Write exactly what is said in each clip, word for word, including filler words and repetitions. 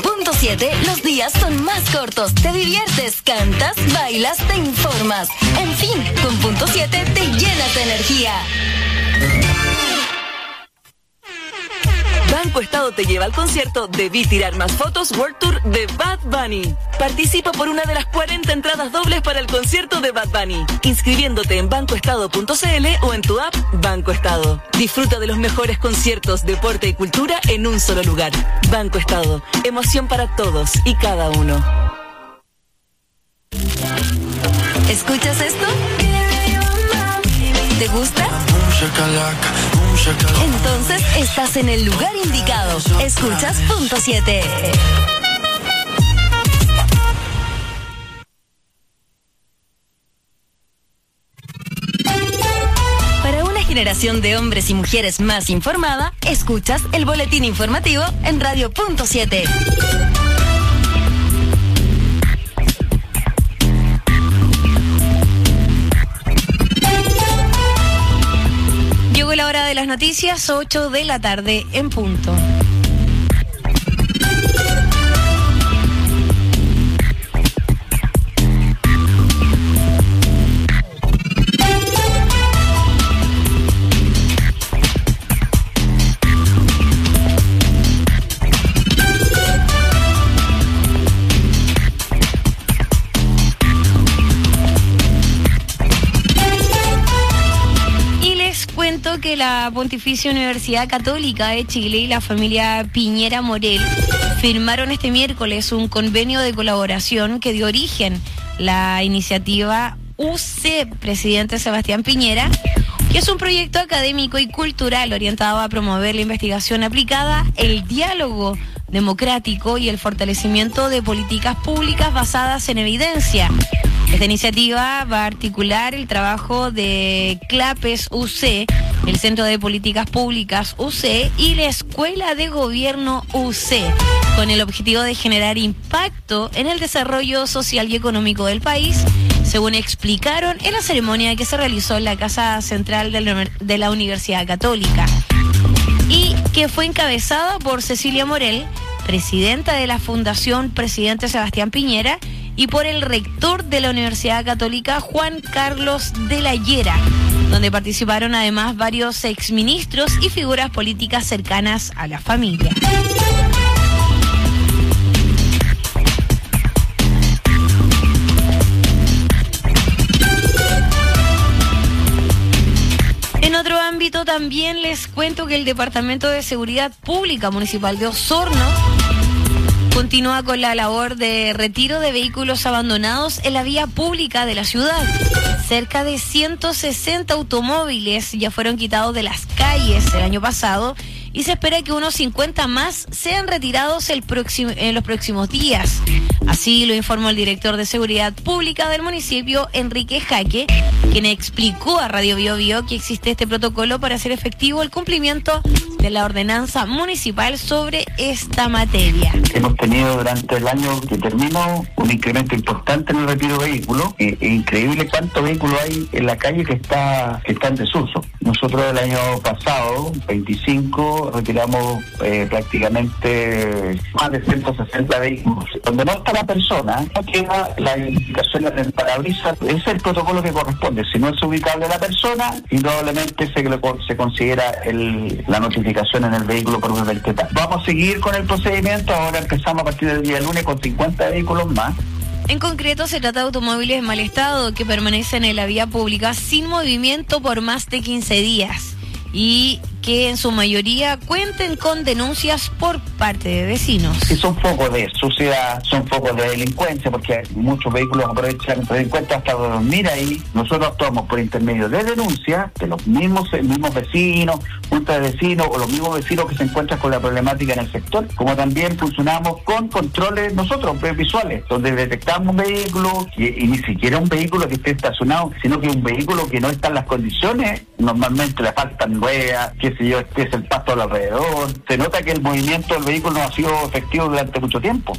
punto siete los días son más cortos. Te diviertes, cantas, bailas, te informas. En fin, con punto siete te llenas de energía. Banco Estado te lleva al concierto Debí Tirar Más Fotos World Tour de Bad Bunny. Participa por una de las cuarenta entradas dobles para el concierto de Bad Bunny, inscribiéndote en banco estado punto c l o en tu app Banco Estado. Disfruta de los mejores conciertos, deporte y cultura en un solo lugar. Banco Estado, emoción para todos y cada uno. ¿Escuchas esto? ¿Te gusta? Entonces estás en el lugar indicado. Escuchas punto siete. Para una generación de hombres y mujeres más informada, escuchas el boletín informativo en Radio punto siete. Llegó la hora de las noticias, ocho de la tarde en punto. Que la Pontificia Universidad Católica de Chile y la familia Piñera Morel firmaron este miércoles un convenio de colaboración que dio origen la iniciativa U C Presidente Sebastián Piñera, que es un proyecto académico y cultural orientado a promover la investigación aplicada, el diálogo democrático y el fortalecimiento de políticas públicas basadas en evidencia. Esta iniciativa va a articular el trabajo de CLAPES U C, el Centro de Políticas Públicas U C y la Escuela de Gobierno U C, con el objetivo de generar impacto en el desarrollo social y económico del país, según explicaron en la ceremonia que se realizó en la Casa Central de la Universidad Católica y que fue encabezada por Cecilia Morel, presidenta de la Fundación Presidente Sebastián Piñera, y por el rector de la Universidad Católica, Juan Carlos de la Llera, donde participaron además varios exministros y figuras políticas cercanas a la familia. En otro ámbito también les cuento que el Departamento de Seguridad Pública Municipal de Osorno continúa con la labor de retiro de vehículos abandonados en la vía pública de la ciudad. Cerca de ciento sesenta automóviles ya fueron quitados de las calles el año pasado y se espera que unos cincuenta más sean retirados el próximo, en los próximos días. Así lo informó el director de Seguridad Pública del municipio, Enrique Jaque, quien explicó a Radio Bio Bio que existe este protocolo para hacer efectivo el cumplimiento de la ordenanza municipal sobre esta materia. Hemos tenido durante el año que terminó un incremento importante en el retiro de vehículos. Es increíble cuántos vehículos hay en la calle que está que está en desuso. Nosotros el año pasado, veinticinco, retiramos eh, prácticamente más de ciento sesenta vehículos. Donde no está la persona, no queda la identificación en el parabrisas. Ese es el protocolo que corresponde. Si no es ubicable la persona, indudablemente se, se considera el, la notificación en el vehículo por una etiqueta. Vamos a seguir con el procedimiento. Ahora empezamos a partir del día lunes con cincuenta vehículos más. En concreto, se trata de automóviles en mal estado que permanecen en la vía pública sin movimiento por más de quince días y que en su mayoría cuenten con denuncias por parte de vecinos. Y son focos de suciedad, son focos de delincuencia, porque muchos vehículos aprovechan delincuentes hasta dormir ahí. Nosotros actuamos por intermedio de denuncias de los mismos, mismos vecinos, juntas de vecinos o los mismos vecinos que se encuentran con la problemática en el sector, como también funcionamos con controles nosotros, visuales, donde detectamos un vehículo que, y ni siquiera un vehículo que esté estacionado, sino que un vehículo que no está en las condiciones, normalmente le faltan ruedas, que sé yo, este es el pasto alrededor. Se nota que el movimiento del vehículo no ha sido efectivo durante mucho tiempo.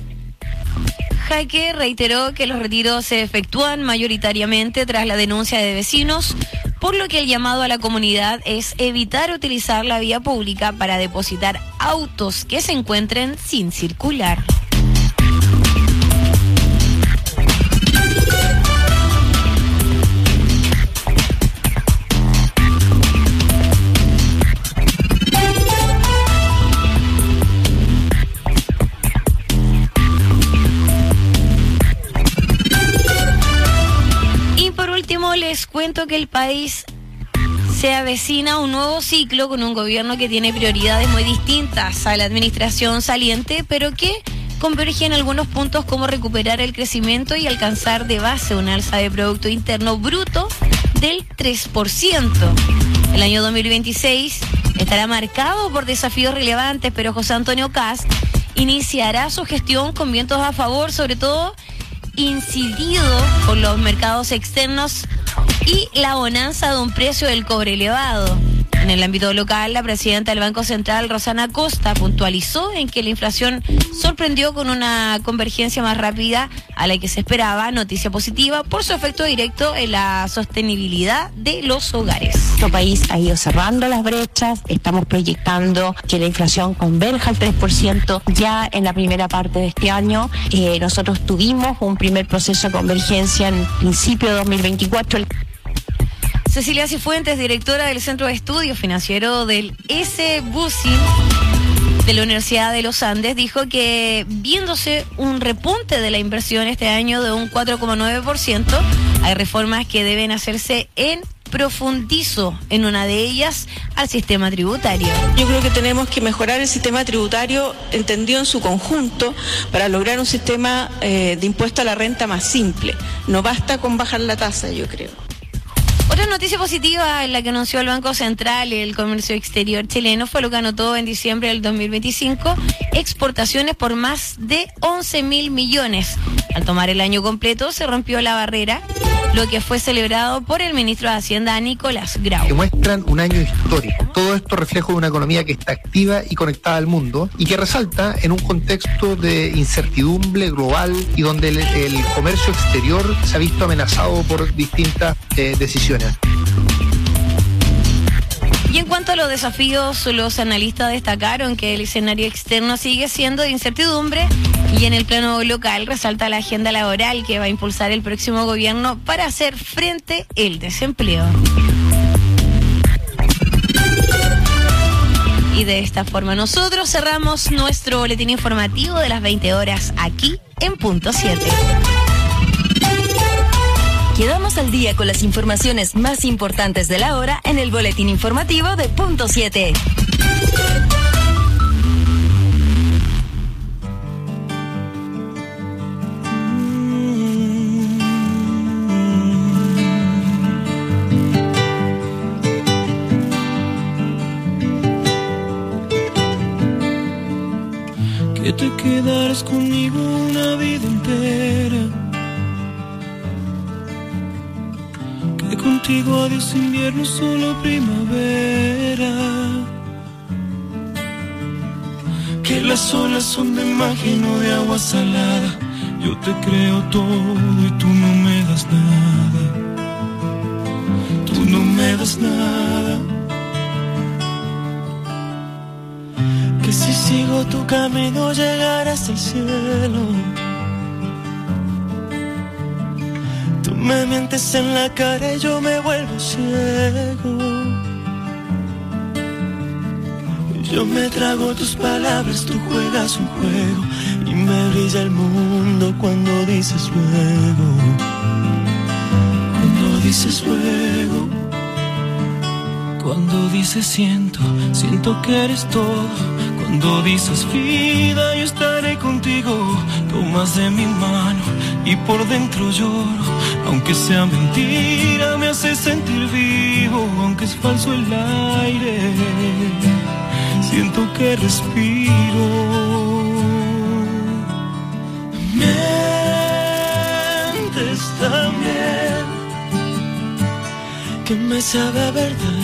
Jaque reiteró que los retiros se efectúan mayoritariamente tras la denuncia de vecinos, por lo que el llamado a la comunidad es evitar utilizar la vía pública para depositar autos que se encuentren sin circular. les cuento que el país se avecina un nuevo ciclo con un gobierno que tiene prioridades muy distintas a la administración saliente, pero que converge en algunos puntos como recuperar el crecimiento y alcanzar de base una alza de Producto Interno Bruto del tres por ciento. El año dos mil veintiséis estará marcado por desafíos relevantes, pero José Antonio Kast iniciará su gestión con vientos a favor, sobre todo incidido por los mercados externos y la bonanza de un precio del cobre elevado. En el ámbito local, la presidenta del Banco Central, Rosana Costa, puntualizó en que la inflación sorprendió con una convergencia más rápida a la que se esperaba, noticia positiva por su efecto directo en la sostenibilidad de los hogares. Nuestro país ha ido cerrando las brechas, estamos proyectando que la inflación converja al tres por ciento ya en la primera parte de este año. Eh, nosotros tuvimos un primer proceso de convergencia en principio de dos mil veinticuatro. Cecilia Cifuentes, directora del Centro de Estudios Financieros del S B U S I de la Universidad de los Andes, dijo que viéndose un repunte de la inversión este año de un cuatro coma nueve por ciento, hay reformas que deben hacerse en profundizo, en una de ellas al sistema tributario. Yo creo que tenemos que mejorar el sistema tributario entendido en su conjunto para lograr un sistema eh, de impuesto a la renta más simple. No basta con bajar la tasa, yo creo. Otra noticia positiva en la que anunció el Banco Central y el comercio exterior chileno fue lo que anotó en diciembre del dos mil veinticinco, exportaciones por más de once mil millones. Al tomar el año completo se rompió la barrera, lo que fue celebrado por el ministro de Hacienda, Nicolás Grau. Que muestran un año histórico. Todo esto reflejo de una economía que está activa y conectada al mundo y que resalta en un contexto de incertidumbre global y donde el, el comercio exterior se ha visto amenazado por distintas eh, decisiones. Y en cuanto a los desafíos, los analistas destacaron que el escenario externo sigue siendo de incertidumbre y en el plano local resalta la agenda laboral que va a impulsar el próximo gobierno para hacer frente al desempleo. Y de esta forma nosotros cerramos nuestro boletín informativo de las veinte horas aquí en Punto siete. Quedamos al día con las informaciones más importantes de la hora en el boletín informativo de Punto siete. Que te quedaras conmigo una vida entera. Que contigo adiós invierno, solo primavera. Que las olas son de magia y no de agua salada. Yo te creo todo y tú no me das nada. Tú no me das nada. Que si sigo tu camino llegarás al cielo. Tú me mientes en la cara y yo me vuelvo ciego. Yo me trago tus palabras, tú juegas un juego y me brilla el mundo cuando dices luego. Cuando dices luego. Cuando dices siento, siento que eres todo. Cuando dices vida, yo estaré contigo. Tomas de mi mano y por dentro lloro. Aunque sea mentira, me hace sentir vivo. Aunque es falso el aire, siento que respiro. Mientes también, que me sabe a verdad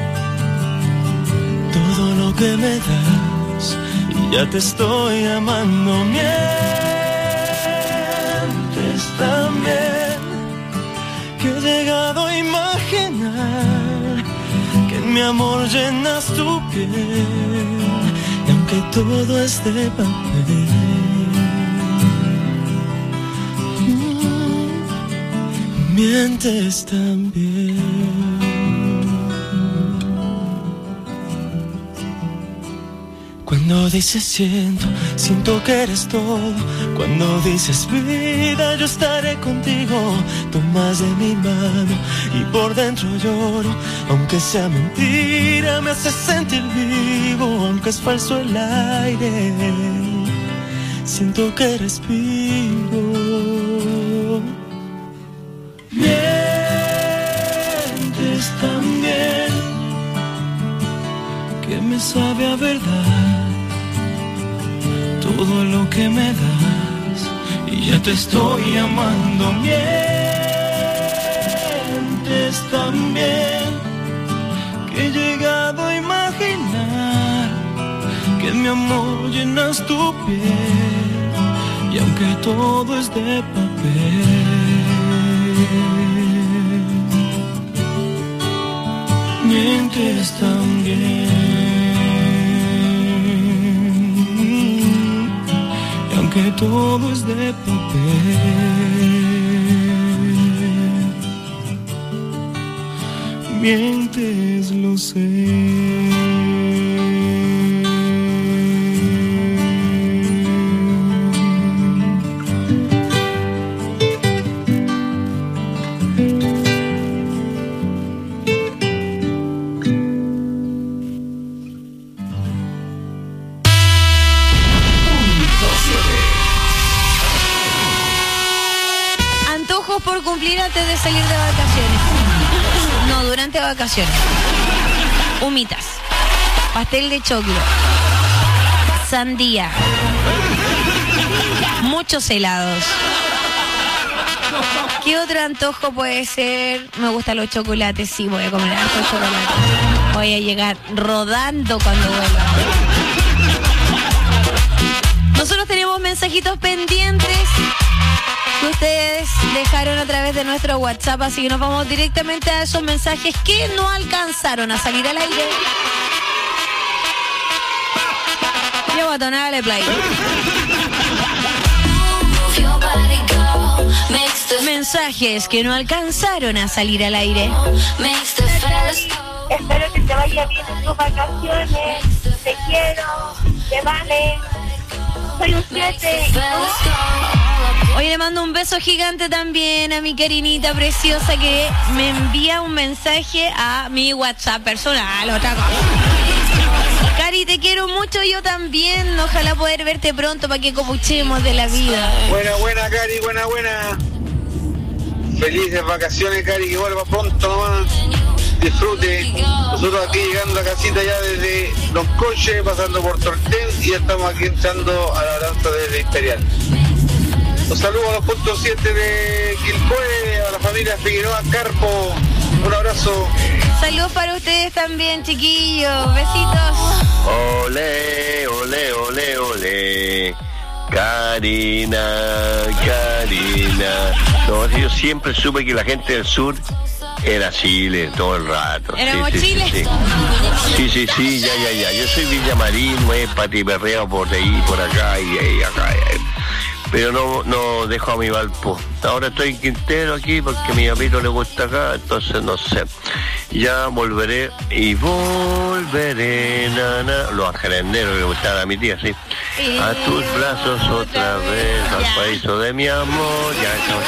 todo lo que me das. Y ya te estoy amando. Mientes también, que he llegado a imaginar que en mi amor llenas tu piel. Y aunque todo es de papel, mm, mientes también. Cuando Cuando dices siento, siento que eres todo. Cuando dices vida, yo estaré contigo. Tomas de mi mano y por dentro lloro. Aunque sea mentira, me hace sentir vivo. Aunque es falso el aire, siento que respiro. Mientes también, que me sabe a verdad todo lo que me das, y ya te estoy amando. Mientes también, que he llegado a imaginar que en mi amor llenas tu piel, y aunque todo es de papel, mientes también. Que todo es de papel, mientes, lo sé. Por cumplir antes de salir de vacaciones. No, durante vacaciones. Humitas, pastel de choclo, sandía, muchos helados. ¿Qué otro antojo puede ser? Me gustan los chocolates, sí, voy a comer harto chocolate. Voy a llegar rodando cuando vuelva. Nosotros tenemos mensajitos pendientes que ustedes dejaron a través de nuestro WhatsApp, así que nos vamos directamente a esos mensajes que no alcanzaron a salir al aire. Yo voy a tonarle play. Mensajes que no alcanzaron a salir al aire. Espero que te vaya bien en tus vacaciones. Te quiero, te vale. Soy un siete. Hoy le mando un beso gigante también a mi Karinita preciosa, que me envía un mensaje a mi WhatsApp personal. Otra cosa. Cari, te quiero mucho, yo también. Ojalá poder verte pronto para que copuchemos de la vida. Buena, buena, Cari, buena, buena. Felices vacaciones, Cari, que vuelva pronto nomás. Disfrute. Nosotros aquí llegando a casita ya desde Los Coches, pasando por Tortel, y ya estamos aquí entrando a la danza desde Imperial. Los saludos a los puntos siete de Quilpué, a la familia Figueroa Carpo. Un abrazo. Saludos para ustedes también, chiquillos. Besitos. Ole, ole, ole, ole. Karina, Karina. No, yo siempre supe que la gente del sur era Chile todo el rato. ¿Éramos sí, sí, Chile? Sí, sí, sí, sí, ya, ya, ya. Yo soy Villamarín, me patiperreo por ahí, por acá y ahí, acá. Y ahí. Pero no no dejo a mi Valpo. Ahora estoy en Quintero aquí porque a mi amito le gusta acá, entonces no sé. Ya volveré y volveré, nana. Los angelenderos que le gustaban a mi tía, sí. A tus brazos otra vez, al paraíso de mi amor. Ya, ya.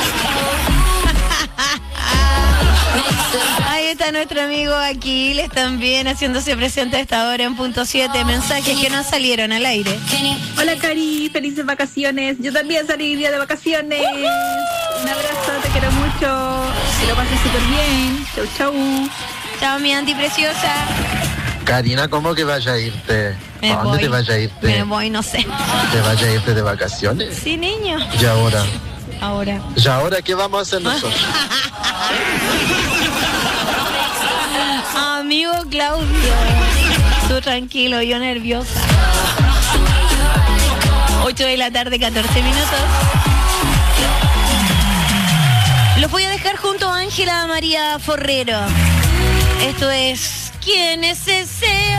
Ahí está nuestro amigo Aquiles también haciéndose presente a esta hora en punto siete. Mensajes que no salieron al aire. Hola Cari, felices vacaciones. Yo también salí día de vacaciones. Un abrazo, te quiero mucho. Que lo pases súper bien. Chau, chau. Chao, mi Anti preciosa. Karina, ¿cómo que vaya a irte? Me ¿A dónde voy. te vaya a irte? Me voy, no sé. ¿Te vaya a irte de vacaciones? Sí, niño. ¿Y ahora? Ahora. ¿Y ahora qué vamos a hacer nosotros? Amigo Claudio, tú tranquilo, yo nerviosa. ocho de la tarde, catorce minutos. Los voy a dejar junto a Ángela María Forrero. Esto es ¿Quién es ese?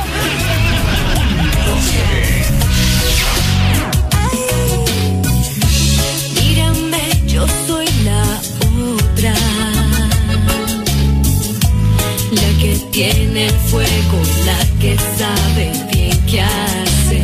Mírame, yo soy la otra, la que tiene el fuego, la que sabe bien qué hacer.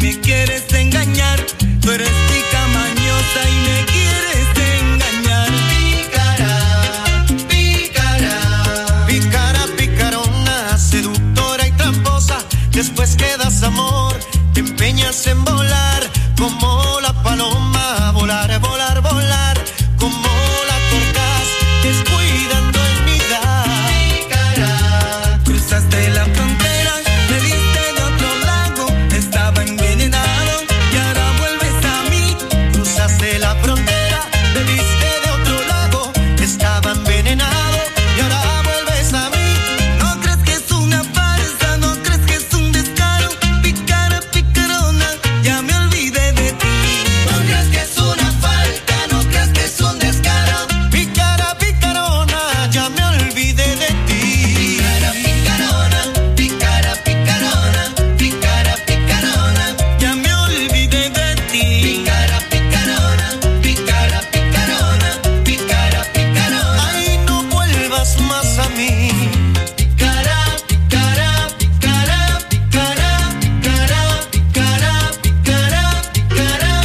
me quieres engañar. Tú eres chica mañosa y me quieres engañar. Pícara, pícara, pícara, picarona, seductora y tramposa. Después quedas amor, te empeñas en volar como la paloma, volar, volar, volar, como la torcas, descuidando el nidar. Pícara, cruzaste la frontera, me viste de otro lago, estaba envenenado y ahora vuelves a mí. Cruzaste la frontera, me viste de otro lago, estaba envenenado y ahora vuelves a mí. No crees que es una farsa, no crees que es un descaro. Pícara, picarona, ya me olvidé de ti. No crees que es una falta, no crees que es un descaro. Pícara, picarona, ya me olvidé de ti. Pícara, picarona, pícara, picarona, pícara, picarona, ya me olvidé de ti. Pícara, picarona, pícara, picarona, pícara, picarona. Ay, no vuelvas más a mí. Pícara, pícara, pícara, pícara, pícara, pícara, pícara, pícara.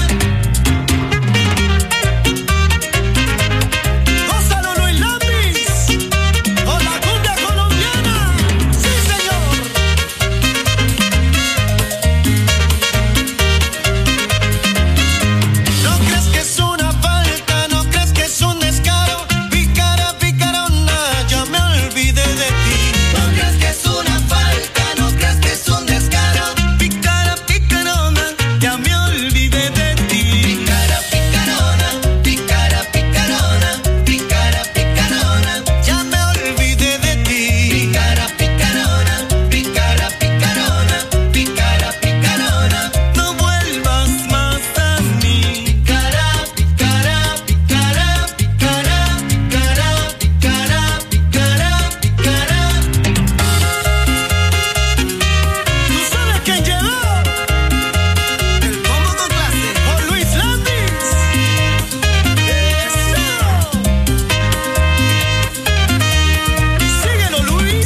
Gózalo, Luis Lambis, con la cumbia colombiana. Sí, señor. No crees que es una falta, no crees que es un descaro. Pícara, picarona, ya me olvidé de ti. No crees que es una falta, no crees que es un descaro. Pícara, picarona, ya me olvidé de ti. Pícara, picarona, pícara, picarona, pícara, picarona, ya me olvidé de ti. Pícara, picarona, pícara, picarona, pícara, picarona, no vuelvas más a mí. Pícara, pícara, pícara, pícara, pícara, pícara, pícara, pícara. ¿Tú sabes quién llegó? El combo con clase, con Luis Lambis. ¡Eso! Síguelo, Luis.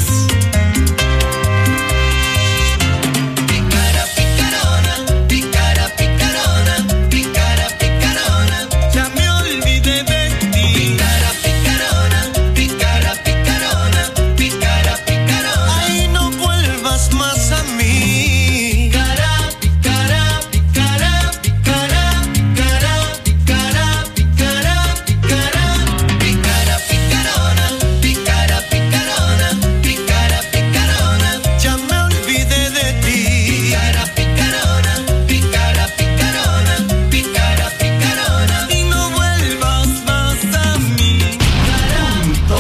Pícara, picarona, pícara, picarona, pícara, picarona, ya me olvidé de ti. Pícara, picarona, pícara, picarona, pícara, picarona. Ay, no vuelvas más a mí. Pícara, pícara, pícara, pícara, pícara, pícara, pícara, pícara. Pícara, picarona, pícara, picarona, pícara, picarona, ya me olvidé de ti. Pícara, picarona, pícara, picarona, pícara, picarona, y no vuelvas más a mí. Cara,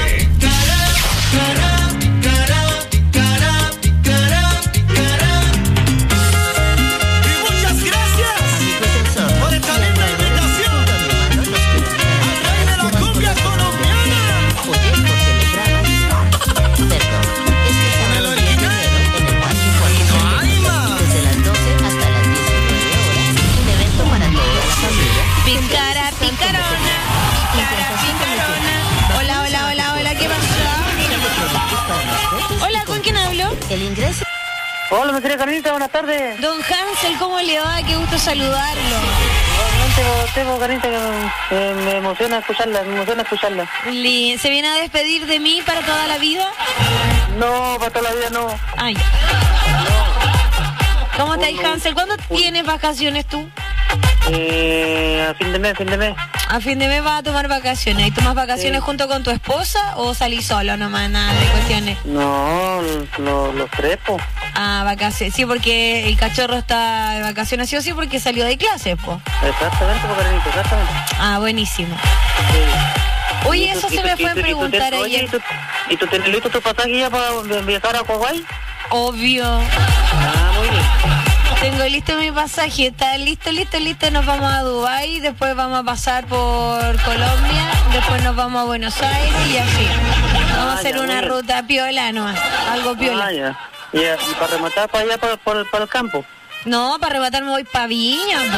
cara, cara, cara, cara, cara. Y muchas gracias por esta linda invitación al rey de la cumbia colombiana. Con el original. No hay más. Picara, picarona, picara, picarona. Hola, hola, hola, hola, ¿qué pasó? Hola, ¿con quién hablo? El ingreso. Hola, mi querida Carlita, buenas tardes. Don Hansel, ¿cómo le va? Qué gusto saludarlo. Realmente, tengo Carlita, que eh, me emociona escucharla, me emociona escucharla. Li- ¿Se viene a despedir de mí para toda la vida? No, para toda la vida no. Ay. ¿Cómo estás, Hansel? ¿Cuándo tienes vacaciones tú? Eh, a fin de mes, fin de mes. A fin de mes vas a tomar vacaciones. ¿Y tomas vacaciones Sí. junto con tu esposa o salís solo nomás? Nada de cuestiones. No, lo- los tres, po. Ah, vacaciones. Sí, porque el cachorro está de vacaciones, sí o sí, porque salió de clase, po. Exactamente, po, Carlita, exactamente. Ah, buenísimo. Oye, eso se me fue a preguntar ayer. ¿Y tú, ¿y tú tienes listo tu pasaje ya para viajar a Hawái? Obvio. Ah, muy bien. Tengo listo mi pasaje, está listo, listo, listo, nos vamos a Dubái, después vamos a pasar por Colombia, después nos vamos a Buenos Aires y así. Vamos a hacer ya, una muy bien. ruta piola nomás, algo piola. Ah, ya. Ya, y para rematar para allá, para, para, para el campo. No, para arrebatar me voy pa' Viña, po,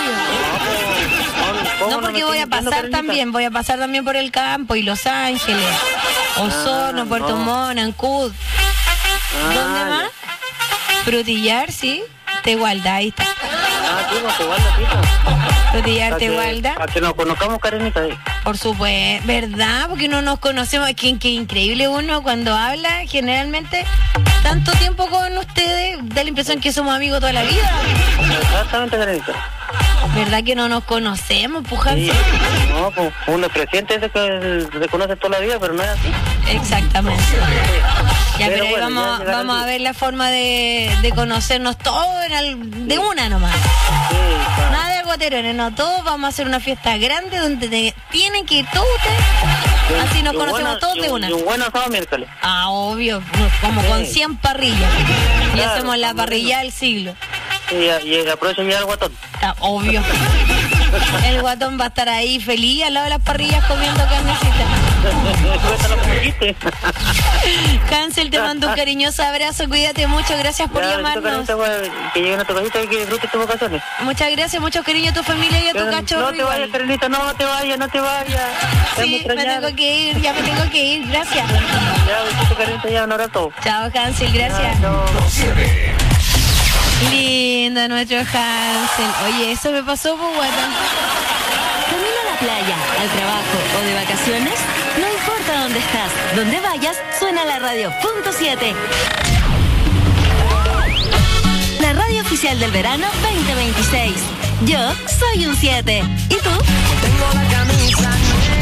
obvio. No, porque voy a pasar también, voy a pasar también por el campo y Los Ángeles, Osorno, Ah, Puerto no. Montt, Ancud. Ah, ¿Dónde ya. más? Frutillar, sí. Tegualda, ahí está. Ah, sí, no, Tegualda, sí, no. Frutillar Tegualda. Para que nos conozcamos, Karenita. Por supuesto, ¿verdad? Porque no nos conocemos. Qué, qué increíble uno cuando habla, generalmente, tanto tiempo con ustedes, da la impresión que somos amigos toda la vida. Exactamente, Karenita. ¿Verdad que no nos conocemos, Pujanza? Sí. No, pues uno es presidente ese que se conoce toda la vida, pero no es así. Exactamente. Ya, pero, pero ahí bueno, vamos, ya vamos a ver la forma de, de conocernos todos en el, de una nomás. Sí, claro. Nada de guaterones, no, todos vamos a hacer una fiesta grande donde te, tienen que ir todos ustedes, así nos conocemos bueno, todos y, de una. Y un buen asado miércoles. Ah, obvio, como sí. Con cien parrillas. Y claro, hacemos la parrilla del siglo. Sí, y aprovecho ya el guatón. Ah, obvio. El guatón va a estar ahí feliz al lado de las parrillas comiendo carnecita. Hansel, te mando un cariñoso abrazo, cuídate mucho, gracias por ya, llamarnos. Que lleguen a tu casita y que disfrutes tus vacaciones. Muchas gracias, mucho cariño a tu familia y a tu no, cachorro. No te vayas, Carlita, no te vayas, no te vayas. Sí, me tengo que ir, ya me tengo que ir, gracias. Ya, besito, Carlita, ya, un abrazo. Chao, Hansel, gracias. Lindo nuestro Hansel. Oye, eso me pasó, pues, guata. Camino a la playa, al trabajo o de vacaciones, no importa dónde estás, donde vayas, suena la radio punto siete. La radio oficial del verano veinte veintiséis. Yo soy un siete. ¿Y tú? Tengo la camisa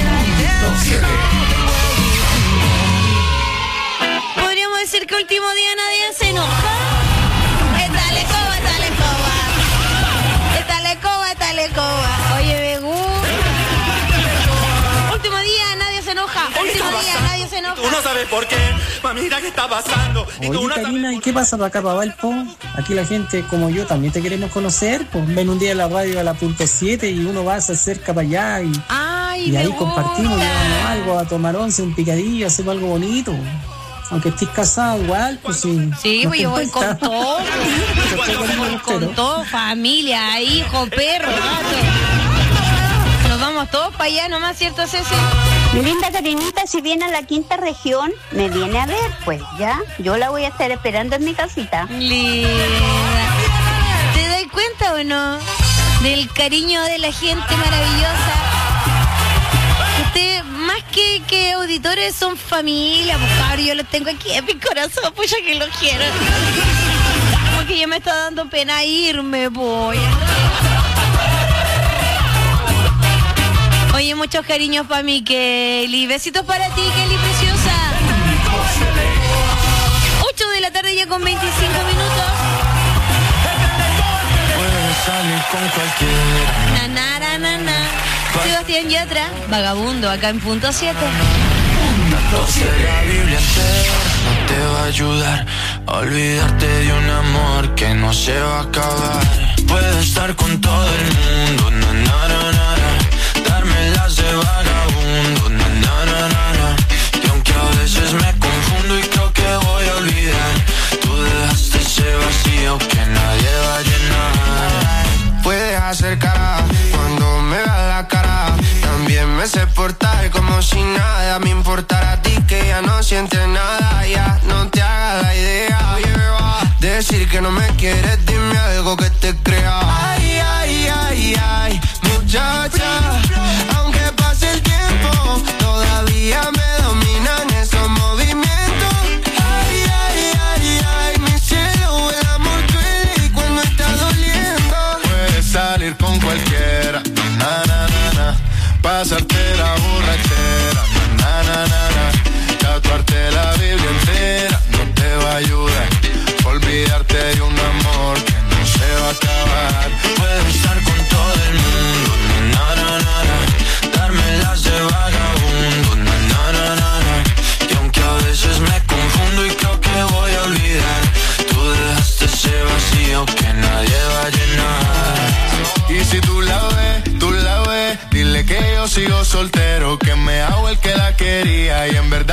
Podríamos decir que último día nadie se enoja. Esta le coba, esta le coba. Esta le coba, esta le coba. Oye, me gusta. Último día nadie se enoja. Último día nadie se enoja. Tú no sabes por qué. Mamita, ¿qué está pasando? Oye, Karina, ¿y qué pasa para acá, para Valpo? Aquí la gente como yo también te queremos conocer. Pues ven un día a la radio a la punto siete y uno va, se acerca para allá y, Ay, y ahí gusta. compartimos, llevamos algo a tomar once, un picadillo, hacemos algo bonito. Aunque estés casado igual, pues sí. Sí, no pues yo voy con todo. Con, con todo, familia, hijo, perro, gato. Nos vamos todos para allá nomás, ¿cierto, Ceci? Mi linda Karinita, si viene a la quinta región, me viene a ver, pues, ¿ya? Yo la voy a estar esperando en mi casita. Linda. ¿Te das cuenta o no? Del cariño de la gente maravillosa. Usted, más que, que auditores, son familia, pues, cabrón, yo los tengo aquí en mi corazón, pues ya que los quiero. Como que ya me está dando pena irme, pues. Oye, muchos cariños para mí, Kelly. Besitos para ti, Kelly, preciosa. ocho de la tarde ya con veinticinco minutos. Puedes salir con cualquiera. Na, na, na, na. Sebastián Yatra, Vagabundo, acá en punto siete. La Biblia entera no te va a ayudar a olvidarte de un amor que no se va a acabar. Puedes estar con todo el mundo, na, na, na, na, na. Darme las de vagabundo, na, na, na, na, na. Y aunque a veces me confundo y creo que voy a olvidar, tú dejaste ese vacío que nadie va a llenar. Puedes hacer cara cuando me veas la cara. También me sé portar como si nada me importara a ti, que ya no sientes nada. Ya no te hagas la idea. Decir que no me quieres, dime algo que te crea. Ay, ay, ay, ay, muchacha. Aunque pase el tiempo, todavía me dominan esos movimientos. Ay, ay, ay, ay, mi cielo, el amor duele y cuando está doliendo. Puedes salir con cualquiera, na, na, na, na. Pasarte la borrachera, na, na, na, na. Tatuarte la Biblia entera no te va a ayudar. Olvidarte de un amor que no se va a acabar. Puedes estar con todo el mundo, na, na, na, na. Darme las de vagabundo, na, na, na, na, na. Y aunque a veces me confundo y creo que voy a olvidar, tú dejaste ese vacío que nadie va a llenar. Y si tú la ves, tú la ves, dile que yo sigo soltero, que me hago el que la quería y en verdad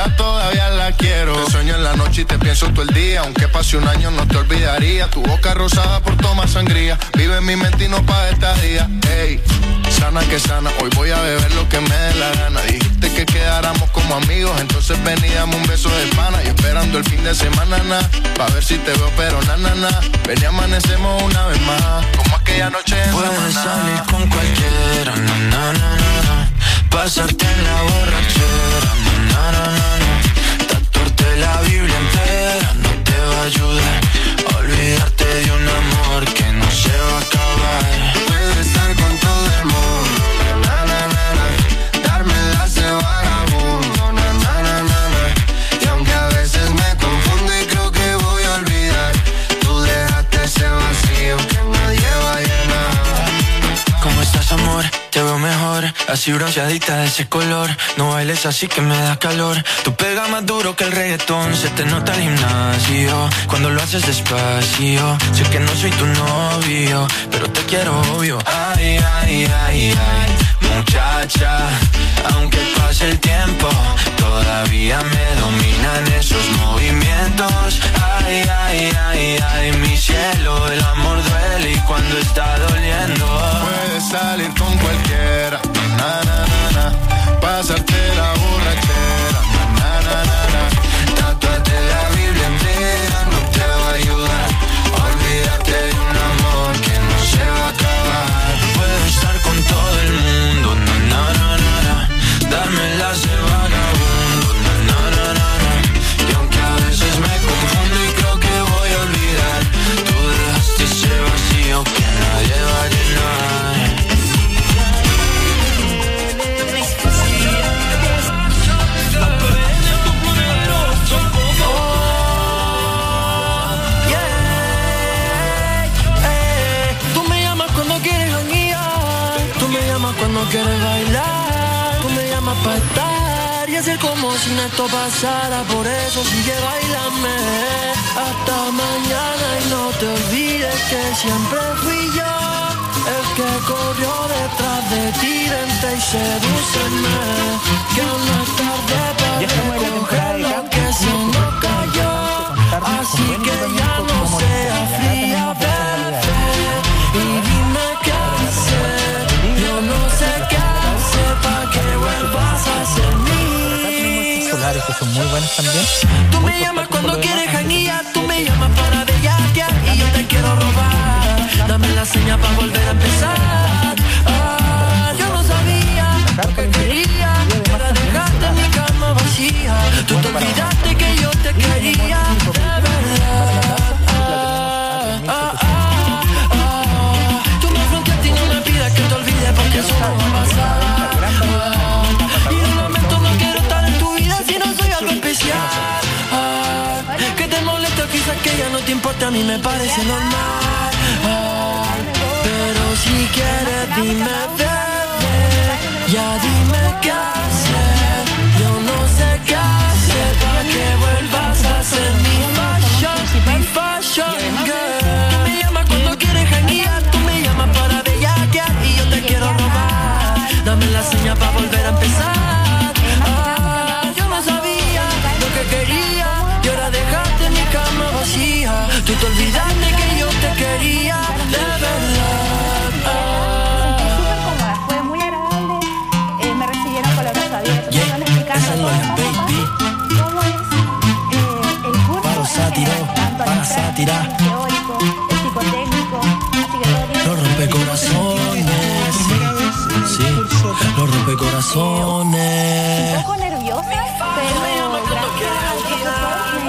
mía, todavía la quiero. Te sueño en la noche y te pienso todo el día. Aunque pase un año no te olvidaría. Tu boca rosada por tomar sangría. Vive en mi mente y no pa' esta día. Ey, sana que sana, hoy voy a beber lo que me dé la gana. Dijiste que quedáramos como amigos, entonces veníamos un beso de pana. Y esperando el fin de semana, na, pa' ver si te veo, pero na, na, na. Ven y amanecemos una vez más, como aquella noche en puedes Samaná. salir con cualquiera, na, na, na, na, na. Pasarte en la borrachera, na, na, na, na, na. Tatuarte la Biblia entera no te va a ayudar. Olvidarte de un amor que no se va a acabar. Puedes estar con todo el mundo, na, na, na, na. Dármela ese vagabundo, na, na, na, na, na. Y aunque a veces me confundo y creo que voy a olvidar, tú dejaste ese vacío que nadie va a llenar. ¿Cómo estás, amor? Te veo mejor, así bronceadita de ese color. No bailes así que me da calor. Tú pegas más duro que el reggaetón. Se te nota el gimnasio cuando lo haces despacio. Sé que no soy tu novio, pero te quiero obvio. Ay, ay, ay, ay, muchacha. Aunque pase el tiempo, todavía me dominan esos movimientos. Ay, ay, ay, ay, mi cielo. El amor duele y cuando está doliendo. Puedes salir con cualquiera, na, na, na, na. Pasarte la borrachera, na, na, na, na. Tatuarte la Biblia entera no te va a ayudar. Olvídate de un amor que no se va a acabar. Puedo estar con todo el mundo, na, na, na, na, na. Dármelas de vagabundo, na, na, na, na, na. Y aunque a veces me confundo y creo que voy a olvidar, tú dejaste ese vacío que nadie va a llenar. Cuando quieres bailar, tú me llamas para estar y hacer como si esto pasara. Por eso sigue bailame hasta mañana y no te olvides que siempre fui yo el que corrió detrás de ti. Vente y sedúceme, que aún no es tarde para recoger lo que se nos cayó. Así que ya no seas fría, bebé, y dime qué hacer. Yo no sé qué hacer para que vuelvas a ser mí. Solares que son muy buenos también. Tú me llamas cuando quieres janguear, tú me llamas para bellaquear y yo te quiero robar. Dame la señal para volver a empezar. Ah, yo no sabía lo que quería, para dejarte en mi cama vacía. Tú te olvidaste que yo te quería, de verdad. Ah, ah, ah. Porque eso no va a pasar. Y de momento no quiero estar en tu vida si no soy algo especial. Ah, que te molesta quizás que ya no te importa, a mí me parece normal. Ah, pero si quieres dime, bebé, ya dime qué hacer. Yo no sé qué hacer para que vuelvas a ser mi fashion, mi fashion girl. Tú me llamas cuando quieres janguear, tú me llamas para bellaquear y yo te quiero robar. Dame la señal para volver a empezar. Ah, yo no sabía lo que quería y ahora dejaste mi cama vacía. Tú te olvidaste que yo te quería, de verdad. Ah. Fue muy agradable. Eh, me recibieron con los brazos abiertos. Yeah. Están explicando cómo, cómo es eh, el curso. Paro sátiro, para sátira. El teórico, el psicotécnico. Así que todo Los rompecorazones. Sí, los rompecorazones. Un poco nerviosa, pero gracias al profesor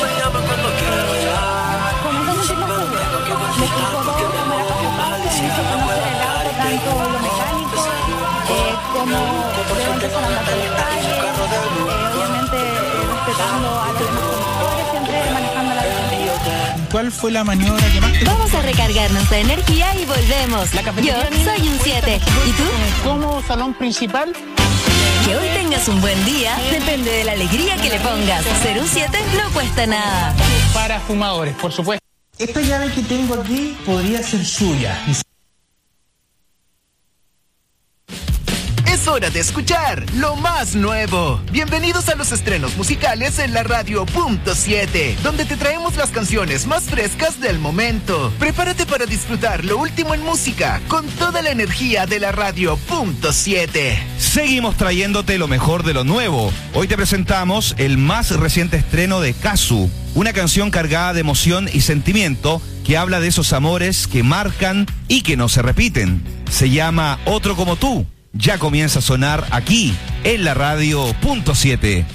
comencé a sentir más segura. Me explicó todo de manera fácil, me hizo conocer el auto, tanto lo mecánico, eh, como debo empezar a andar por la calle, eh, obviamente eh, respetando a los demás conductores, siempre manejando la defensiva. ¿Cuál fue la maniobra que más te... Vamos a recargarnos de energía y volvemos. Yo soy un siete. ¿Y tú? ¿Como salón principal? Que hoy tengas un buen día depende de la alegría que le pongas. Ser un siete no cuesta nada. Para fumadores, por supuesto. Esta llave que tengo aquí podría ser suya. Eso hora de escuchar lo más nuevo. Bienvenidos a los estrenos musicales en la radio punto siete, donde te traemos las canciones más frescas del momento. Prepárate para disfrutar lo último en música con toda la energía de la radio punto siete. Seguimos trayéndote lo mejor de lo nuevo. Hoy te presentamos el más reciente estreno de Kazu, una canción cargada de emoción y sentimiento que habla de esos amores que marcan y que no se repiten. Se llama Otro como tú. Ya comienza a sonar aquí, en la radio punto siete.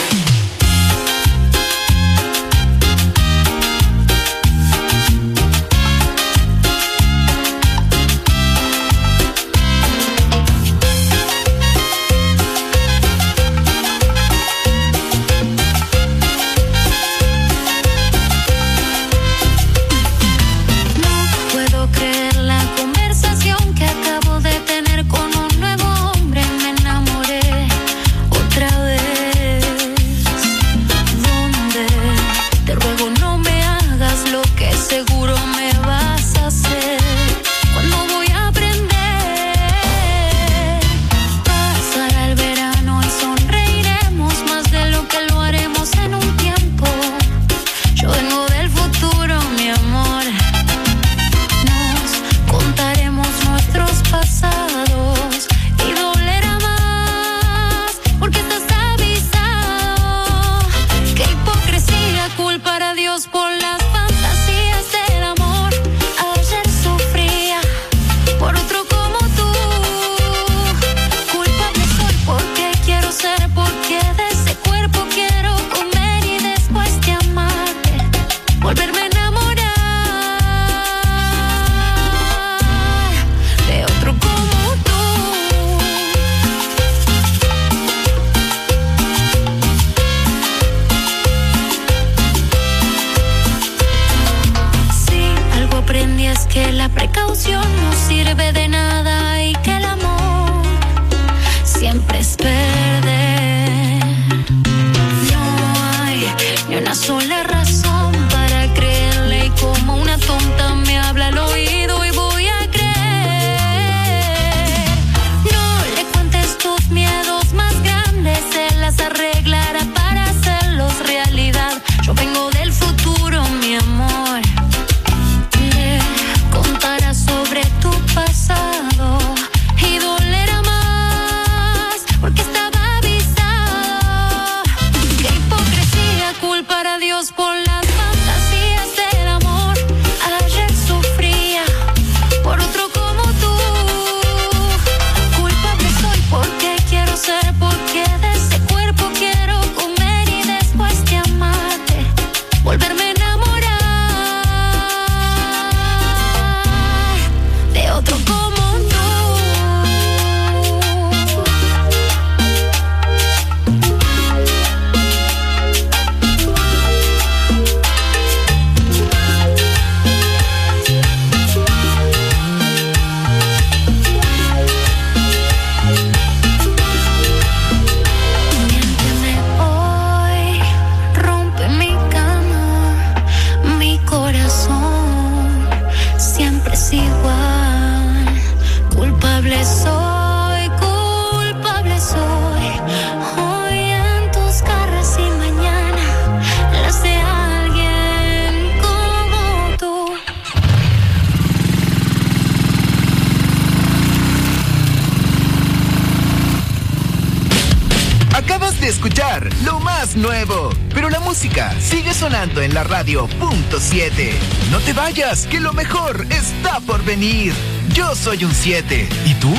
Nuevo, pero la música sigue sonando en la radio punto siete. No te vayas, que lo mejor está por venir. Yo soy un siete. ¿Y tú?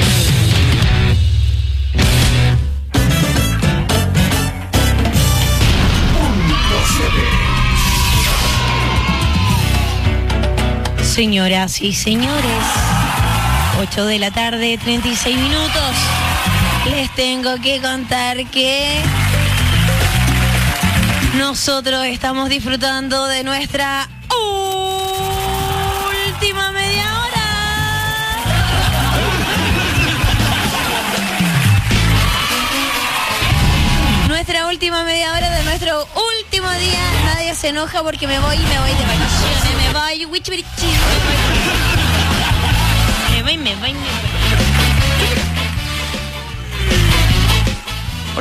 Señoras y señores, ocho de la tarde, treinta y seis minutos. Les tengo que contar que nosotros estamos disfrutando de nuestra última media hora. Nuestra última media hora de nuestro último día. Nadie se enoja porque me voy y me voy de vacaciones. Me voy, wichirichi. Me voy, me voy, me voy.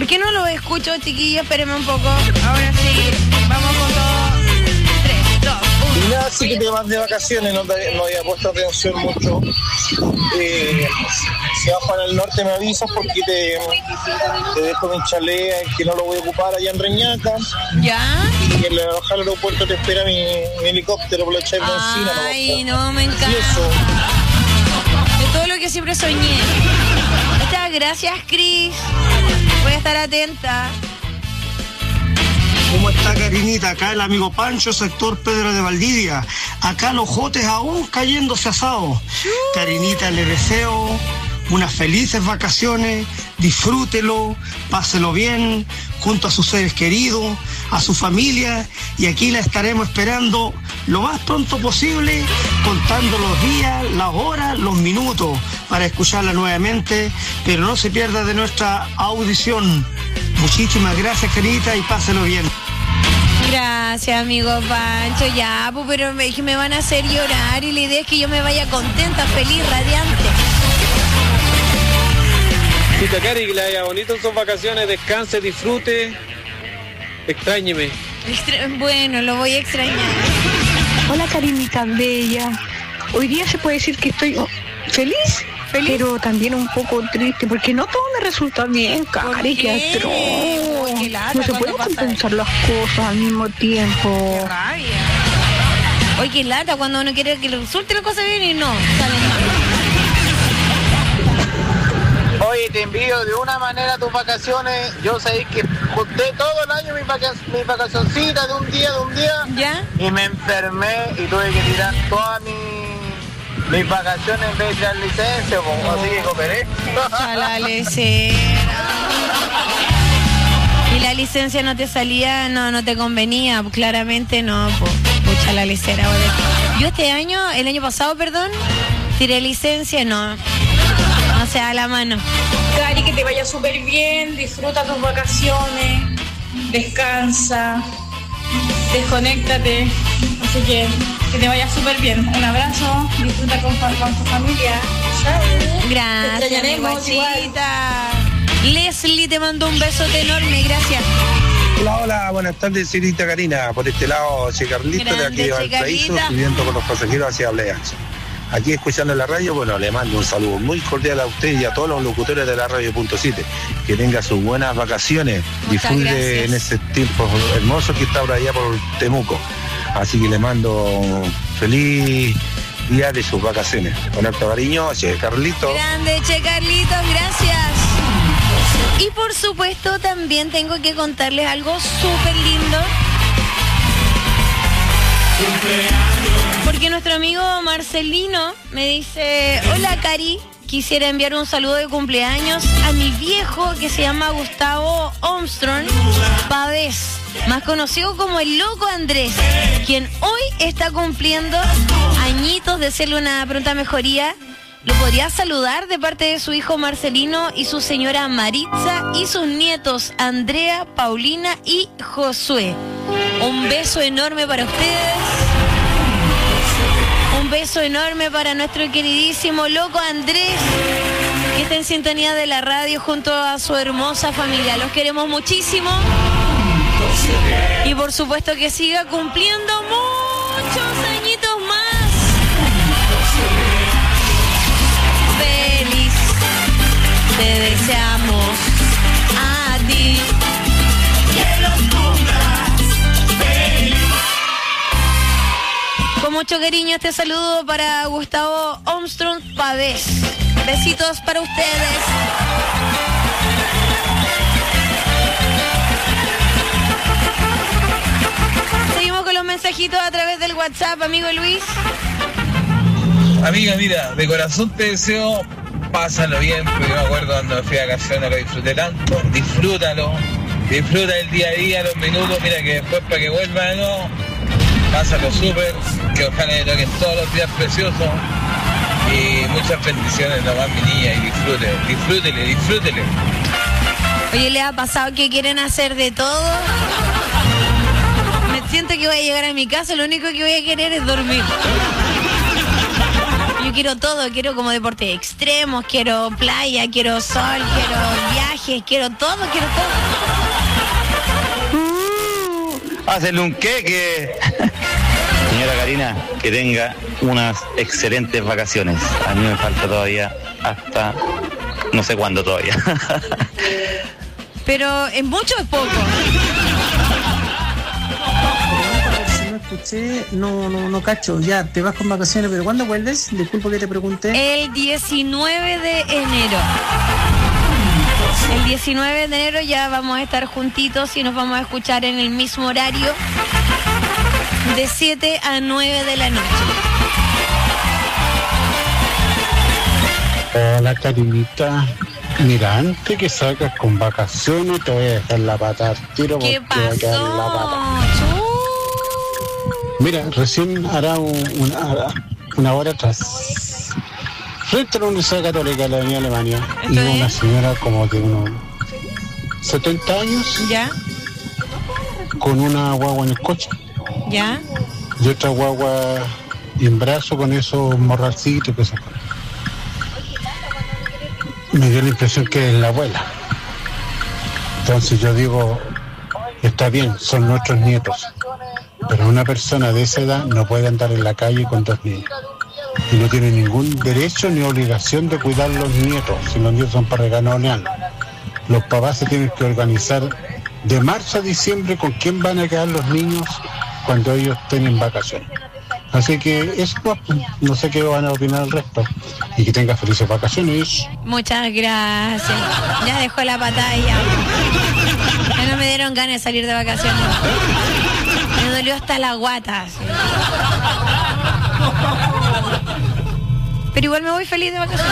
¿Por qué no lo escucho, chiquillos? Espérenme un poco. Ahora sí, vamos con todo. tres, dos, uno. Y nada, sí que te vas de vacaciones, no, te- no había puesto atención mucho. Eh, si vas para el norte me avisas porque te, te dejo mi chalet que no lo voy a ocupar allá en Reñaca. ¿Ya? Y en el al aeropuerto te espera mi, mi helicóptero por la echar benzina. Ay, no, me encanta. Y eso. De todo lo que siempre soñé. Muchas gracias, Cris. Voy a estar atenta. ¿Cómo está, Karinita? Acá el amigo Pancho, sector Pedro de Valdivia. Acá los jotes aún cayéndose asados. Karinita, le deseo unas felices vacaciones, disfrútelo, páselo bien, junto a sus seres queridos, a su familia, y aquí la estaremos esperando lo más pronto posible, contando los días, las horas, los minutos, para escucharla nuevamente, pero no se pierda de nuestra audición. Muchísimas gracias, Karinita, y páselo bien. Gracias, amigo Pancho. Ya, pues, pero me, que me van a hacer llorar y la idea es que yo me vaya contenta, feliz, radiante. Tita Cari, que le vaya bonito en sus vacaciones, descanse, disfrute, extrañeme. Extra- bueno, lo voy a extrañar. Hola, Karinita bella. Hoy día se puede decir que estoy oh, feliz, pero también un poco triste, porque no todo me resulta bien, Cari, qué? qué atroz. Uy, qué lata No se cuando pueden pasa compensar las cosas al mismo tiempo. Qué rabia. Oye, qué lata cuando uno quiere que le resulte la cosa bien y no, salen mal. Oye, te envío de una manera tus vacaciones. Yo sabéis que junté todo el año mis, vaca mis vacacioncitas de un día, de un día. ¿Ya? Y me enfermé y tuve que tirar todas mis, mis vacaciones en vez de tirar licencia, pues, así que cooperé. A la lecera. Y la licencia no te salía, no, no te convenía, claramente no, pues, pucha la lecera. Bueno. Yo este año, el año pasado, perdón, tiré licencia, no. O sea, a la mano. Cari, que te vaya súper bien, disfruta tus vacaciones, descansa, desconéctate. Así que que te vaya súper bien. Un abrazo, disfruta con, con tu familia. Chao. Gracias, Te extrañaremos mi guachita. Leslie te mandó un besote enorme, gracias. Hola, hola, buenas tardes, señorita Karina. Por este lado, Che Carlito, de aquí de Grande, Che Valparaíso, Carlita. subiendo con los pasajeros hacia Orleans. Aquí escuchando la radio, bueno, le mando un saludo muy cordial a usted y a todos los locutores de la radio punto siete. Que tenga sus buenas vacaciones, Muchas disfrute gracias. en ese tiempo hermoso que está por allá por Temuco. Así que le mando un feliz día de sus vacaciones. Con harto cariño, Che Carlito. Grande, Che Carlitos, gracias. Y por supuesto también tengo que contarles algo súper lindo. Porque nuestro amigo Marcelino me dice, hola Cari, quisiera enviar un saludo de cumpleaños a mi viejo que se llama Gustavo Armstrong Pavés, más conocido como el Loco Andrés, quien hoy está cumpliendo añitos, de hacerle una pronta mejoría. Lo podría saludar de parte de su hijo Marcelino y su señora Maritza y sus nietos Andrea, Paulina y Josué. Un beso enorme para ustedes. Un beso enorme para nuestro queridísimo Loco Andrés, que está en sintonía de la radio junto a su hermosa familia. Los queremos muchísimo. Y por supuesto que siga cumpliendo muchos añitos más. Feliz te deseamos a ti. Que los cumplas feliz. Con mucho cariño este saludo para Gustavo Armstrong Pavés. Besitos para ustedes. Seguimos con los mensajitos a través del WhatsApp, amigo Luis. Amiga, mira, de corazón te deseo, pásalo bien, porque me acuerdo cuando fui a vacaciones lo disfruté tanto, disfrútalo, disfruta el día a día, los minutos, mira que después para que vuelva de nuevo, pásalo súper, que ojalá le toquen todos los días preciosos y muchas bendiciones nomás, mi niña, y disfrute, disfrútele, disfrútele. Oye, ¿le ha pasado que quieren hacer de todo? Me siento que voy a llegar a mi casa, lo único que voy a querer es dormir. Yo quiero todo, quiero como deportes extremos, quiero playa, quiero sol, quiero viajes, quiero todo, quiero todo. Uh, Hácenle un queque. Señora Karina, que tenga unas excelentes vacaciones. A mí me falta todavía hasta no sé cuándo todavía. Pero en mucho es poco. Si no escuché, no, no, no cacho. Ya, te vas con vacaciones, pero ¿cuándo vuelves? Disculpa que te pregunté. El diecinueve de enero. El diecinueve de enero ya vamos a estar juntitos y nos vamos a escuchar en el mismo horario de siete a nueve de la noche. Hola, Karinita. Mira, antes que salgas con vacaciones te voy a dejar la pata al tiro porque ¿Qué va a quedar la pata. Mira, recién hará un- una, una hora atrás, frente a la Universidad Católica de la Avenida Alemania, y una señora como de unos setenta años, ¿ya? Con una guagua en el coche, ¿Ya? y otra guagua en brazo con esos morralcitos que se me dio la impresión que es la abuela. Entonces yo digo, está bien, son nuestros nietos, pero una persona de esa edad no puede andar en la calle con dos niños y no tiene ningún derecho ni obligación de cuidar los nietos, si los nietos son para regalonearlos. Los papás se tienen que organizar de marzo a diciembre con quién van a quedar los niños cuando ellos tienen vacaciones. Así que eso, pues, no sé qué van a opinar el resto. Y que tenga felices vacaciones. Muchas gracias. Ya dejó la batalla. Ya no me dieron ganas de salir de vacaciones. Me dolió hasta la guata. Sí. Pero igual me voy feliz de vacaciones.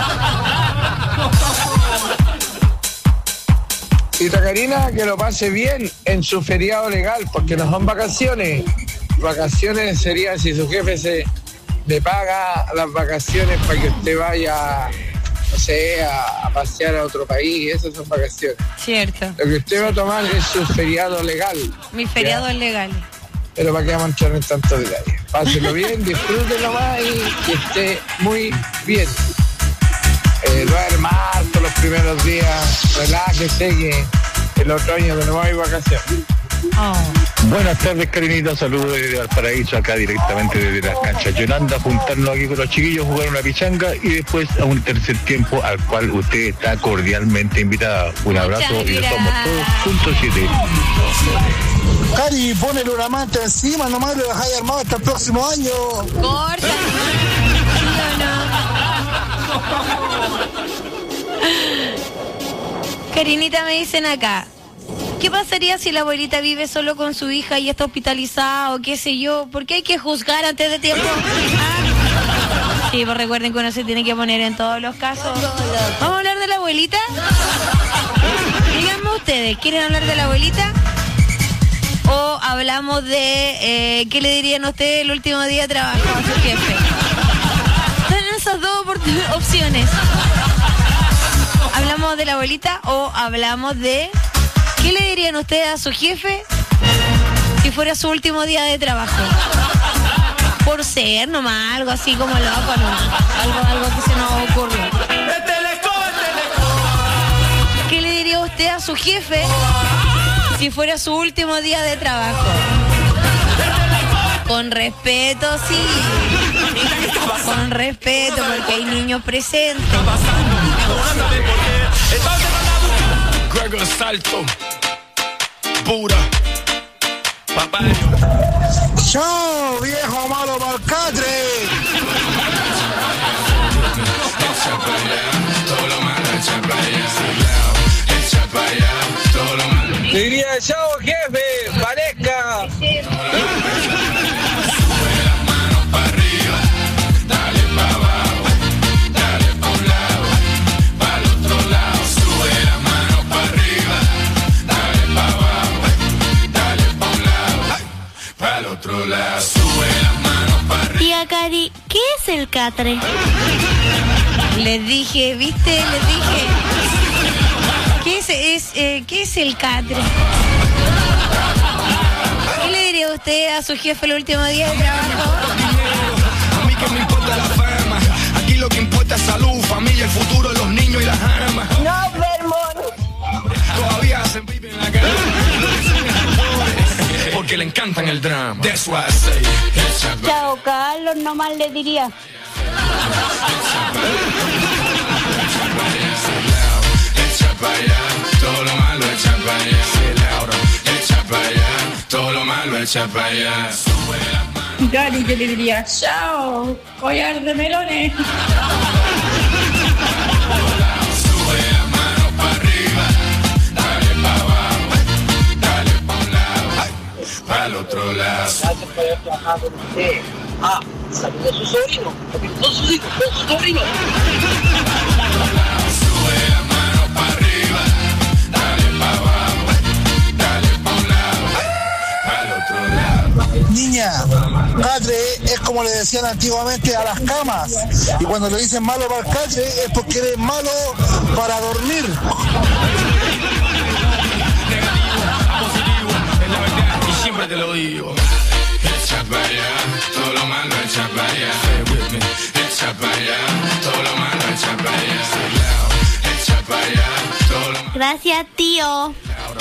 Y Tacarina, que lo pase bien en su feriado legal, porque no son vacaciones. Vacaciones sería si su jefe se le paga las vacaciones para que usted vaya, no sé, a, a pasear a otro país. Esas son vacaciones. Cierto. Lo que usted va a tomar es su feriado legal. Mi feriado ¿ya? es legal. Pero para que vamos a entrar en tantos detalles. Páselo bien, disfrútenlo más y que esté muy bien. Eh, duerma harto los primeros días, relájese que el otoño que no va a ir vacaciones. Oh. Buenas tardes, Karinita, saludos desde Valparaíso, acá directamente desde las canchas Yolanda, juntarnos aquí con los chiquillos, jugar una pichanga y después a un tercer tiempo al cual usted está cordialmente invitada. Un abrazo y nos somos todos punto siete. Cari, ponele una manta encima, nomás lo dejáis armado hasta el próximo año. Corta. Karinita, me dicen acá, ¿qué pasaría si la abuelita vive solo con su hija y está hospitalizada o qué sé yo? ¿Por qué hay que juzgar antes de tiempo? Ah. Sí, pues recuerden que uno se tiene que poner en todos los casos. ¿Vamos a hablar de la abuelita? Díganme ustedes, ¿quieren hablar de la abuelita? ¿O hablamos de eh, qué le dirían a ustedes el último día de trabajo a su jefe? Están esas dos opor- opciones. ¿Hablamos de la abuelita o hablamos de qué le dirían ustedes a su jefe si fuera su último día de trabajo? Por ser nomás, algo así como loco, ¿no? Algo, algo que se nos ocurrió. ¿Qué le diría usted a su jefe si fuera su último día de trabajo? Con respeto, sí. Con respeto, porque hay niños presentes. Gregor Salto, pura, papá. ¡Chao, viejo malo malcatre! Le diría, chao, jefe, parezca. Otro lado, sube las manos para arriba. Tía Cari, ¿qué es el catre? Les dije, ¿viste? Les dije. ¿Qué es, es, eh, ¿qué es el catre? ¿Qué le diría usted a su jefe el último día de trabajo? A mí que me importa la fama, encantan el drama. That's why I say, echa pa' Chao, Carlos, nomás le diría. echa pa' allá, todo lo malo echa pa' allá. Echa pa' allá, todo lo malo echa pa' allá. Gary, yo le diría, chao, collar de melones. Sube la mano pa' arriba, dale pa' abajo, dale pa' un lado, pa' el otro lado. Gracias por haber trabajado con usted. Ah, saludos a su sobrino, porque todos sus hijos, todos sus sobrinos. Sube la mano pa' arriba, dale pa' abajo, dale pa' un lado, pa' el otro lado. Niña, catre es como le decían antiguamente a las camas. Y cuando le dicen malo para el catre es porque eres malo para dormir. Y siempre te lo digo. Echa pa' allá, todo lo malo echa pa' allá. Echa pa' allá, todo lo malo echa pa' allá. Echa pa' allá, todo lo malo. Gracias, tío.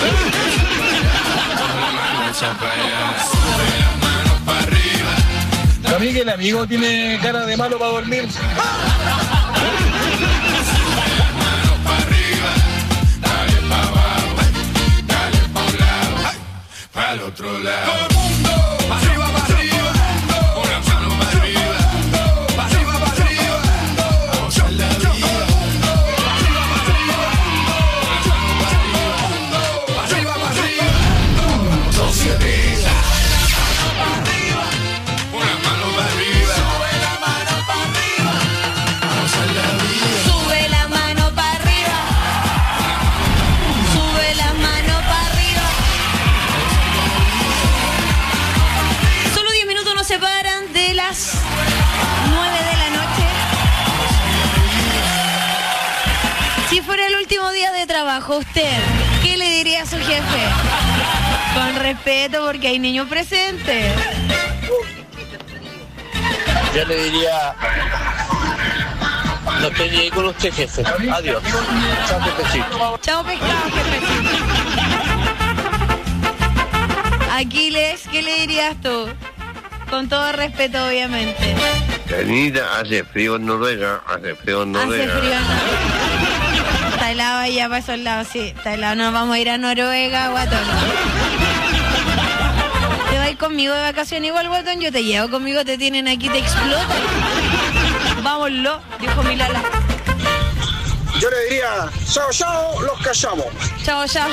Echa pa' allá. Sube la mano pa' arriba. Para mí que el amigo tiene cara de malo para dormir. Sube la mano pa' arriba, dale pa' abajo, dale pa' un lado, pa' el otro lado. Todo el mundo, pa' arriba, pa' arriba, una mano pa' arriba, pa' arriba, pa' arriba, a gozar la vida. Pa' arriba, pa' arriba, una mano pa' arriba, pa' arriba, pa' arriba, dos siete. Una mano pa' arriba, sube la mano pa' arriba, a gozar la vida. Sube la mano para arriba. Sube la mano para arriba. Solo diez minutos nos separan de las nueve de la noche. Si fuera el último día de trabajo, usted, ¿qué le diría a su jefe? Con respeto, porque hay niños presentes. Yo le diría, no estoy ni ahí con usted, jefe. Adiós. Chao, jefecito. Chao, pescado, jefecito. Aquiles, ¿qué le dirías tú? Con todo respeto, obviamente. Carinita, hace frío en Noruega, hace frío en Hace Noruega. frío, ¿no? Está helado allá para esos lados, sí. Está helado, nos vamos a ir a Noruega, guatón. ¿Te vas conmigo de vacaciones igual, guatón? Yo te llevo conmigo, te tienen aquí, te explotan. Vámonos, dijo Milala. Yo le diría, chao, chao, los callamos. Chao, chao.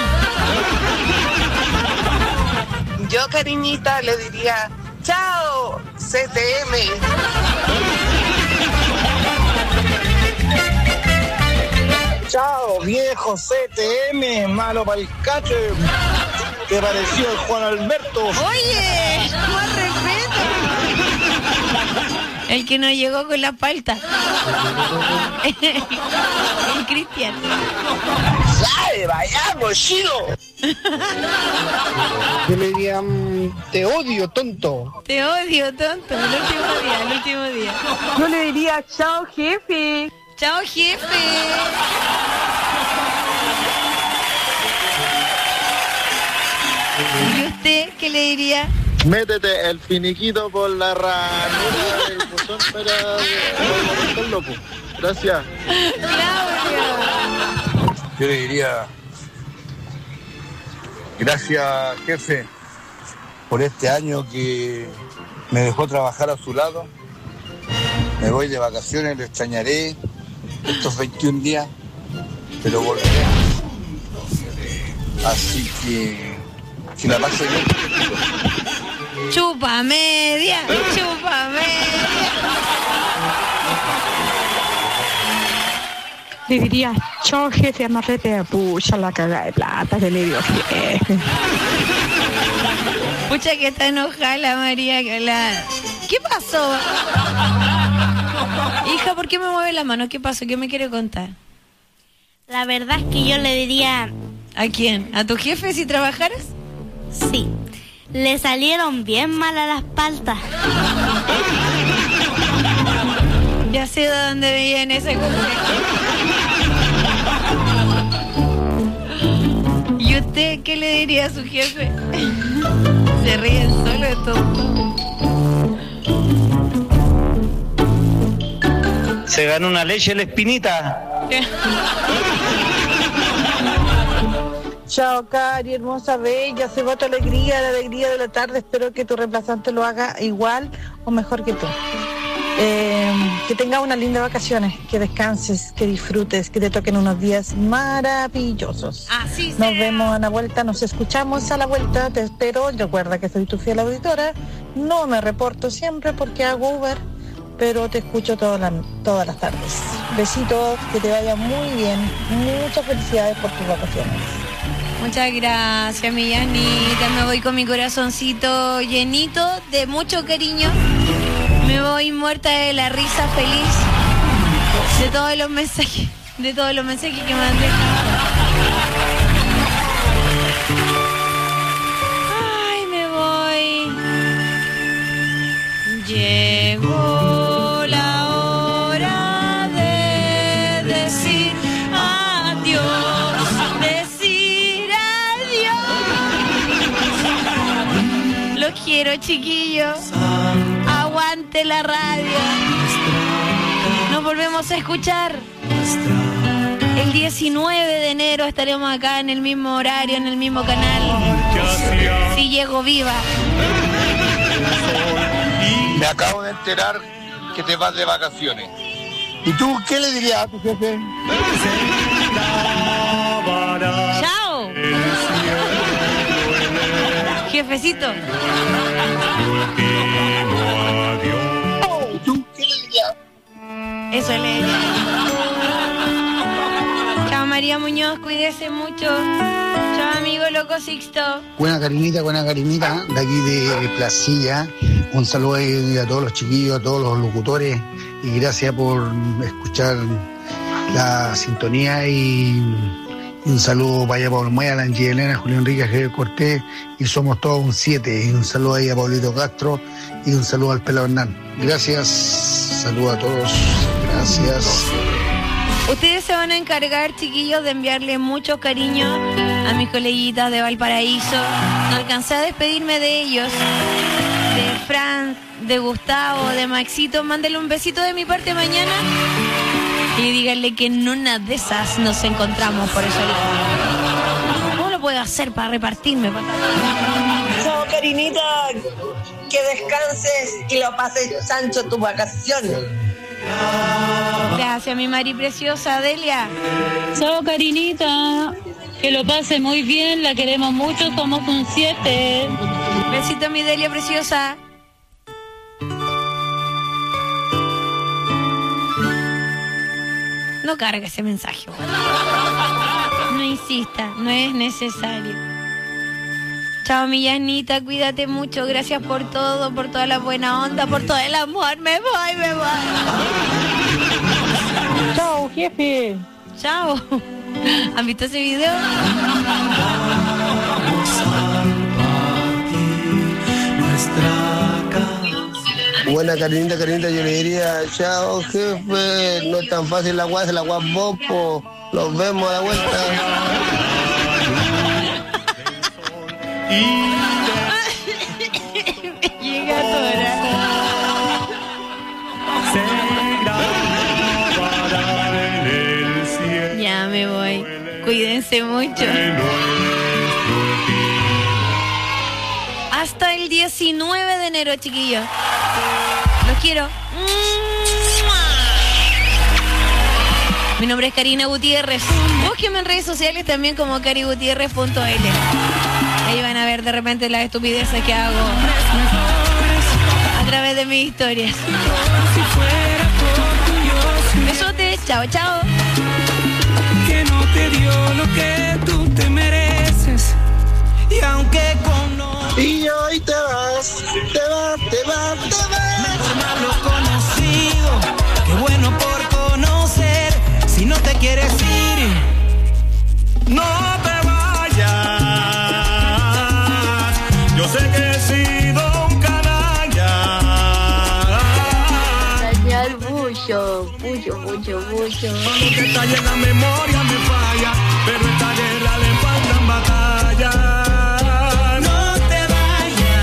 Yo, cariñita, le diría, chao, C T M. Chao, viejo C T M, malo para el cache. Te pareció el Juan Alberto. Oye, más respeto. El que no llegó con la palta. El Cristian. ¡Sale, vayamos, chido! Yo le diría, te odio, tonto. Te odio, tonto. El último día, el último día. Yo le diría, chao, jefe. Chao, jefe. ¿Y usted qué le diría? Métete el finiquito por la ranura del botón para el loco. Gracias. Claudio. Yo le diría, gracias, jefe, por este año que me dejó trabajar a su lado. Me voy de vacaciones, lo extrañaré estos veintiún días, pero volveré. Así que, si la paso bien. Chupa media, chupa media. Le diría, chao, jefe, amarrete, pucha la cagada de plata que le dio jefe. Pucha que está enojada la María. Que la... ¿Qué pasó? Hija, ¿por qué me mueve la mano? ¿Qué pasó? ¿Qué me quiere contar? La verdad es que yo le diría... ¿A quién? ¿A tu jefe si trabajaras? Sí. Le salieron bien mal a las paltas. Ya sé de dónde viene ese consejo. ¿Y usted qué le diría a su jefe? Se ríen solo de todo. Se ganó una leche la espinita. Chao, Cari, hermosa, bella, se va tu alegría, la alegría de la tarde. Espero que tu reemplazante lo haga igual o mejor que tú. Eh, que tengas unas lindas vacaciones, que descanses, que disfrutes, que te toquen unos días maravillosos. Así Nos vemos a la vuelta, nos escuchamos a la vuelta, te espero. Recuerda que soy tu fiel auditora. No me reporto siempre porque hago Uber, pero te escucho toda la, todas las tardes. Besitos, que te vaya muy bien. Muchas felicidades por tus vacaciones. Muchas gracias, mi Yanita. Me voy con mi corazoncito llenito de mucho cariño. Me voy muerta de la risa, feliz de todos los mensajes, de todos los mensajes que me han dejado. Ay, me voy. Llegó la hora de decir adiós, decir adiós. Los quiero, chiquillos. Aguante la radio. Nos volvemos a escuchar. El diecinueve de enero estaremos acá en el mismo horario, en el mismo canal. Si llego viva. Me acabo de enterar que te vas de vacaciones. ¿Y tú qué le dirías a tu jefe? ¡Chao! Jefecito. ¿Tú qué le dirías? Eso le diría. Chao, María Muñoz, cuídese mucho. Chao, amigo loco Sixto. Buena Karinita, buena Karinita, de aquí de Placilla. Un saludo ahí a todos los chiquillos, a todos los locutores y gracias por escuchar la sintonía y un saludo para allá a Pablo Muela, Angie Elena, Julián Enrique, Javier Cortés y somos todos un siete. Y un saludo ahí a Pablito Castro y un saludo al Pelado Hernán. Gracias, saludo a todos, gracias. Ustedes se van a encargar, chiquillos, de enviarle mucho cariño a mis coleguitas de Valparaíso. No alcancé a despedirme de ellos, de Fran, de Gustavo, de Maxito. Mándale un besito de mi parte mañana y díganle que en una de esas nos encontramos por eso. ¿Cómo lo puedo hacer para repartirme? Chao, Karinita, que descanses y lo pases chancho tu vacaciones. Gracias, mi Mari preciosa, Delia. Chao, Karinita, que lo pase muy bien, la queremos mucho, somos un siete. Besito, mi Delia preciosa. No carga ese mensaje. No insista, no es necesario. Chao, mi Yanita, cuídate mucho. Gracias por todo, por toda la buena onda, por todo el amor. Me voy, me voy. Chao, jefe. Chao. ¿Han visto ese video? Buena Karinita, Karinita, yo le diría, chao jefe, no es tan fácil la guasa, la guas bopo, los vemos a la vuelta. Llega a toda. Ya me voy. Cuídense mucho. Hasta el diecinueve de enero, chiquillos. Los quiero. Mi nombre es Karina Gutiérrez. Búsquenme en redes sociales también como cari gutiérrez punto ele. Ahí van a ver de repente las estupideces que hago a través de mis historias. Besotes, chao, chao. Que no te dio lo que tú te mereces. Y aunque con Y hoy te vas, te vas, te vas, te vas. Mejor me hablo conocido. Qué bueno por conocer. Si no te quieres ir, no te vayas. Yo sé que he sido un canalla. Dañar mucho, mucho, mucho, mucho. Los detalles, la memoria me falla, pero esta guerra le faltan batallas. No te vayas.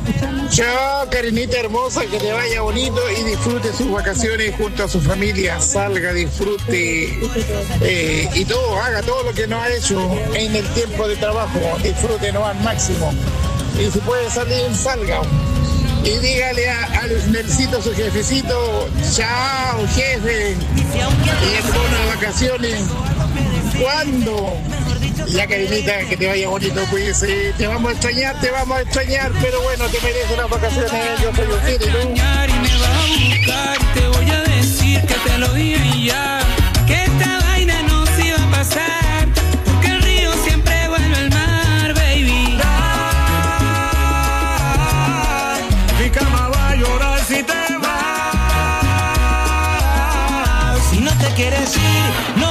Chao, Karinita hermosa, que te vaya bonito y disfrute sus vacaciones junto a su familia. Salga, disfrute eh, y todo, haga todo lo que no ha hecho en el tiempo de trabajo. Disfrute no al máximo. Y si puede salir, salga. Y dígale a, al Nelsito, su jefecito, chao, jefe. Y el bono de vacaciones, ¿cuándo? Ya, Karinita, que te vaya bonito, pues eh, te vamos a extrañar, te vamos a extrañar, pero bueno, te mereces unas vacaciones, yo soy un fiel, ¿no? Y me va a buscar, te voy a decir que te lo dije ya, que esta vaina no se iba a pasar, porque el río siempre vuelve al mar, baby. Mi cama va a llorar si te vas. Si no te quieres ir, no